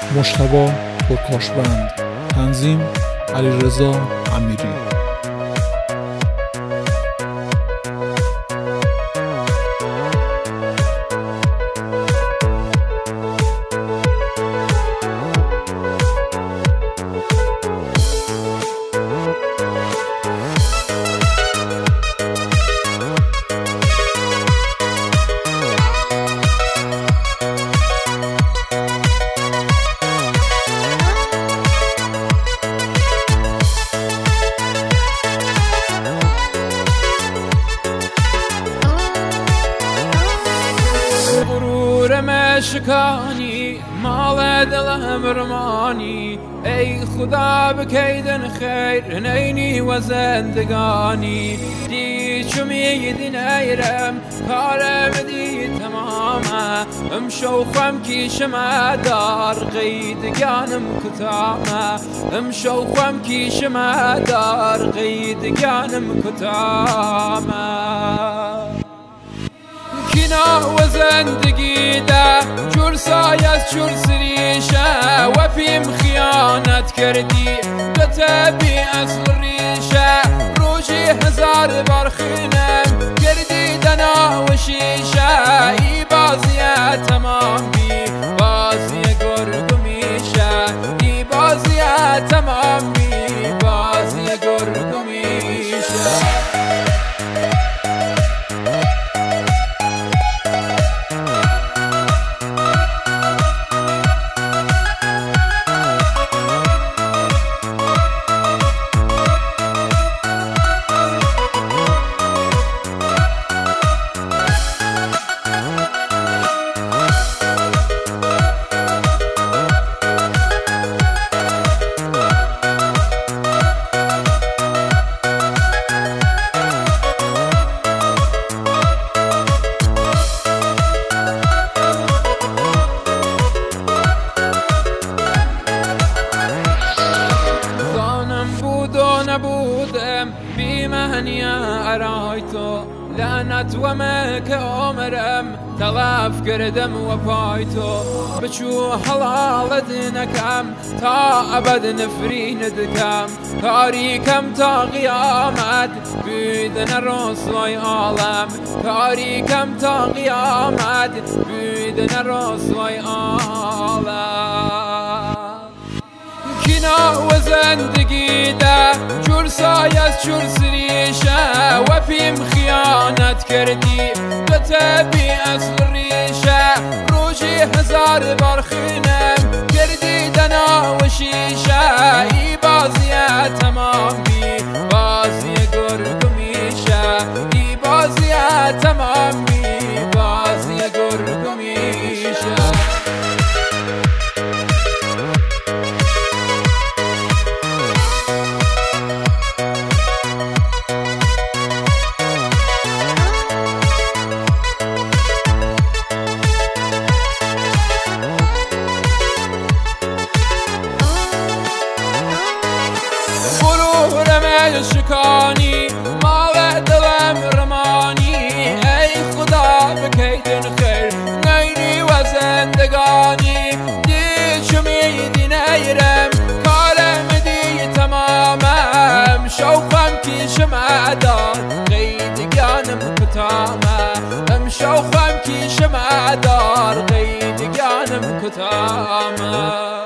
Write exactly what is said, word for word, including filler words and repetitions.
مجتبی پرکاشبند، تنظیم علیرضا امیری. مشکانی مال دلم رمانی، ای خدا بکیدن خیر نینی و زندگانی. دی چمی دی نیرم کارم دی تمامه، ام شوخم کیشم دار قیدگانم کتامه، ام شوخم کیشم دار قیدگانم کتامه. کینا و زندگی ده جور سای از جور سریشه، و پیم خیانت کردی به تبی اصل ریشه. روشی هزار بار خینم کردی دنا و شیشه، ای بازی تمام بی بازی گرگ میشه، ای بازی تمام بی بازی گرگ میشه. نبودم بی معنی ارای تو، لعنت و مک عمرم تلف کردم و پای تو. بچو حلالت نکم تا ابد نفرین دکم، کاری کم تا قیامت بیدن رسوای عالم، کاری کم تا قیامت بیدن رسوای عالم. کینا و زندگی ده جور سای از جور سریشه، و پیم خیانت کردی به تبی اصل ریشه. روشی هزار بار خینم کردی دنا و شیشه، ای بازی تمام بی بازی گرگ میشه، ای بازی تمام بی بازی گرگ میشه. شکانی مال دلم رمانی، ای خدا بکیدن خیر نینی و زندگانی. دی چمی دی نیرم کارم دی تمامم، شوقم کیشم دار قیدگانم کتامه، ام شوقم کیشم دار قیدگانم کتامه.